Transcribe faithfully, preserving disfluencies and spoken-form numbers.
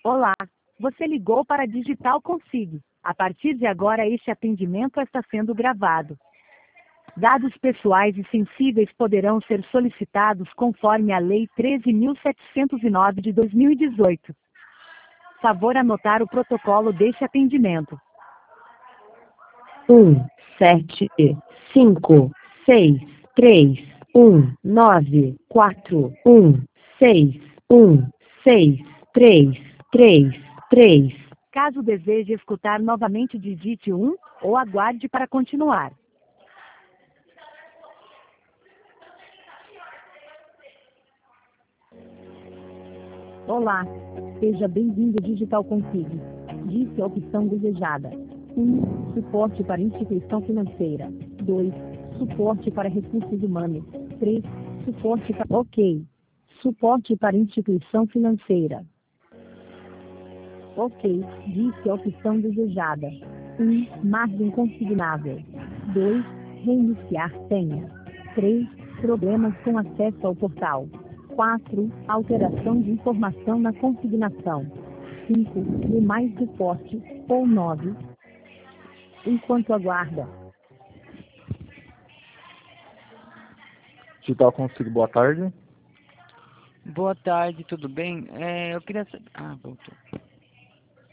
Olá, você ligou para a Digital Consig. A partir de agora este atendimento está sendo gravado. Dados pessoais e sensíveis poderão ser solicitados conforme a Lei treze mil setecentos e nove de dois mil e dezoito. Favor anotar o protocolo deste atendimento. um, sete, cinco, seis, três, um, nove, quatro, um, seis, um, seis, três, três, três. Caso deseje escutar novamente, digite um ou aguarde para continuar. Olá, seja bem-vindo ao Digital Consig. Disse a opção desejada. um. Suporte para instituição financeira. dois. Suporte para recursos humanos. três. Suporte para... Ok. Suporte para instituição financeira. Ok, disse a opção desejada. um. Margem consignável. dois. Reiniciar senha. três. Problemas com acesso ao portal. quatro. Alteração de informação na consignação. cinco. Demais suporte. Ou nove. Enquanto aguarda. Digital Consig, boa tarde. Boa tarde, tudo bem? É, eu queria saber... Ah, voltou.